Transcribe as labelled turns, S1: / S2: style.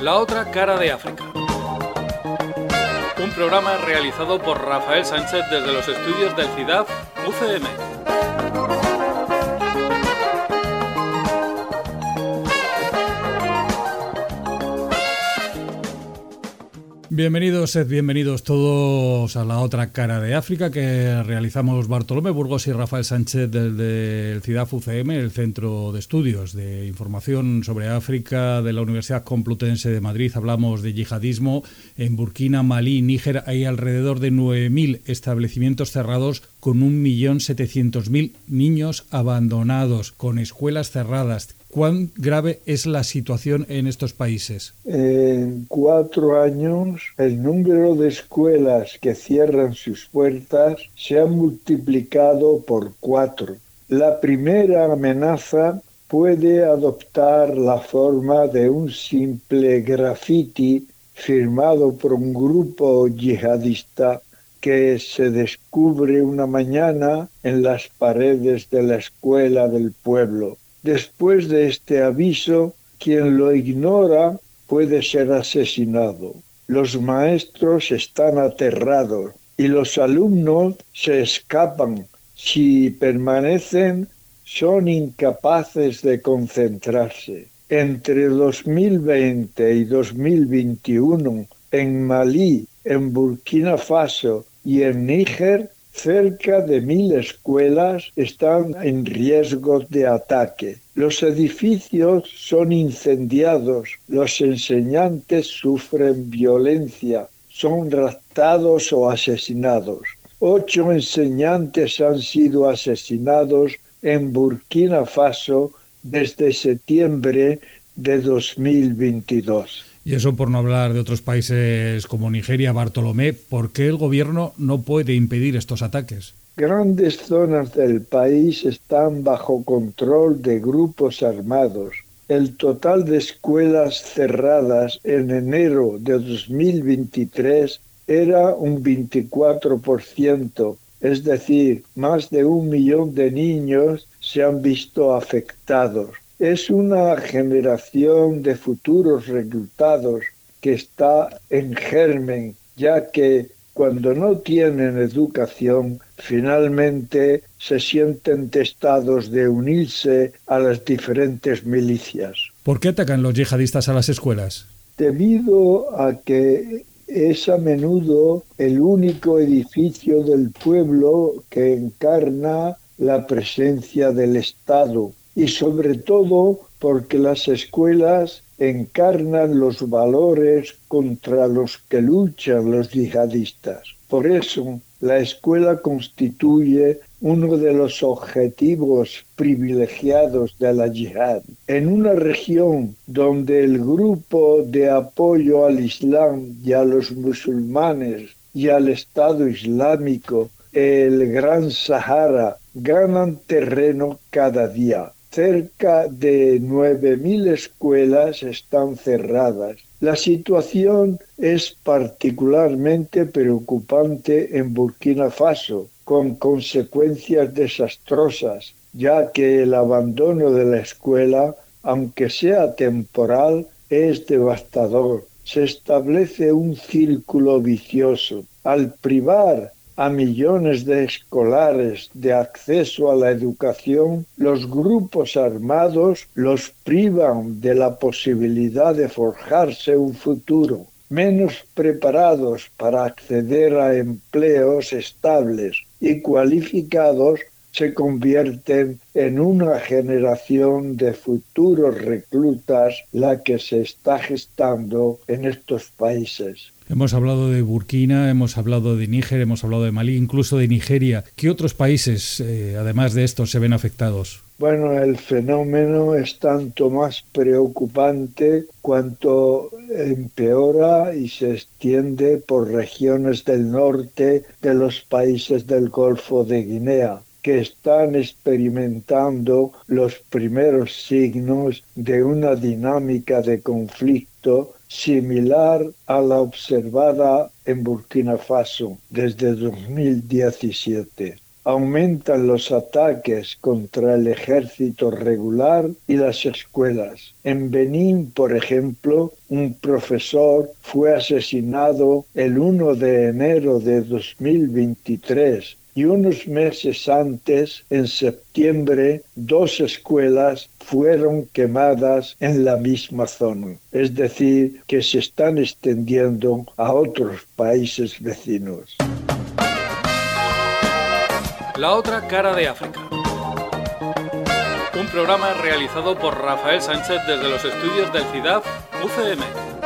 S1: La otra cara de África. Un programa realizado por Rafael Sánchez desde los estudios del CIDAF UCM.
S2: Bienvenidos todos a La otra cara de África que realizamos Bartolomé Burgos y Rafael Sánchez desde el CIDAF UCM, el Centro de Estudios de Información sobre África de la Universidad Complutense de Madrid. Hablamos de yihadismo. En Burkina, Malí y Níger hay alrededor de 9.000 establecimientos cerrados con 1.700.000 niños abandonados, con escuelas cerradas. ¿Cuán grave es la situación en estos países?
S3: En 4 años, el número de escuelas que cierran sus puertas se ha multiplicado por 4. La primera amenaza puede adoptar la forma de un simple grafiti firmado por un grupo yihadista que se descubre una mañana en las paredes de la escuela del pueblo. Después de este aviso, quien lo ignora puede ser asesinado. Los maestros están aterrados y los alumnos se escapan. Si permanecen, son incapaces de concentrarse. Entre 2020 y 2021, en Malí, en Burkina Faso y en Níger, cerca de 1.000 escuelas están en riesgo de ataque. Los edificios son incendiados, los enseñantes sufren violencia, son raptados o asesinados. 8 enseñantes han sido asesinados en Burkina Faso desde septiembre de 2022.
S2: Y eso por no hablar de otros países como Nigeria. Bartolomé, ¿por qué el gobierno no puede impedir estos ataques?
S3: Grandes zonas del país están bajo control de grupos armados. El total de escuelas cerradas en enero de 2023 era un 24%, es decir, más de 1 millón de niños se han visto afectados. Es una generación de futuros reclutados que está en germen, ya que cuando no tienen educación, finalmente se sienten tentados de unirse a las diferentes milicias.
S2: ¿Por qué atacan los yihadistas a las escuelas?
S3: Debido a que es a menudo el único edificio del pueblo que encarna la presencia del Estado. Y sobre todo porque las escuelas encarnan los valores contra los que luchan los yihadistas. Por eso, la escuela constituye uno de los objetivos privilegiados de la yihad. En una región donde el grupo de apoyo al Islam y a los musulmanes y al Estado Islámico, el Gran Sahara, ganan terreno cada día. Cerca de 9.000 escuelas están cerradas. La situación es particularmente preocupante en Burkina Faso, con consecuencias desastrosas, ya que el abandono de la escuela, aunque sea temporal, es devastador. Se establece un círculo vicioso. Al privar a millones de escolares de acceso a la educación, los grupos armados los privan de la posibilidad de forjarse un futuro. Menos preparados para acceder a empleos estables y cualificados, se convierten en una generación de futuros reclutas la que se está gestando en estos países.
S2: Hemos hablado de Burkina, hemos hablado de Níger, hemos hablado de Malí, incluso de Nigeria. ¿Qué otros países, además de estos, se ven afectados?
S3: Bueno, el fenómeno es tanto más preocupante cuanto empeora y se extiende por regiones del norte de los países del Golfo de Guinea, que están experimentando los primeros signos de una dinámica de conflicto similar a la observada en Burkina Faso desde 2017. aumentan los ataques contra el ejército regular y las escuelas. En Benín, por ejemplo, un profesor fue asesinado el 1 de enero de 2023 y unos meses antes, en septiembre, 2 escuelas fueron quemadas en la misma zona. Es decir, que se están extendiendo a otros países vecinos.
S1: La otra cara de África. Un programa realizado por Rafael Sánchez desde los estudios del CIDAF UCM.